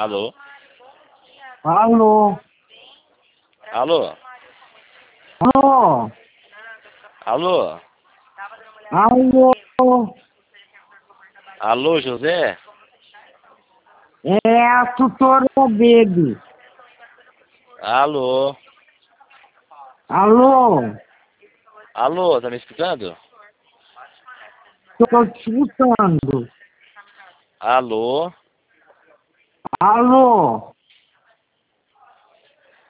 Alô? Alô? Alô? Alô? Alô? Alô? Alô, José? É a tutora Baby. Alô? Alô? Alô, tá me escutando? Tô te escutando. Alô? Alô?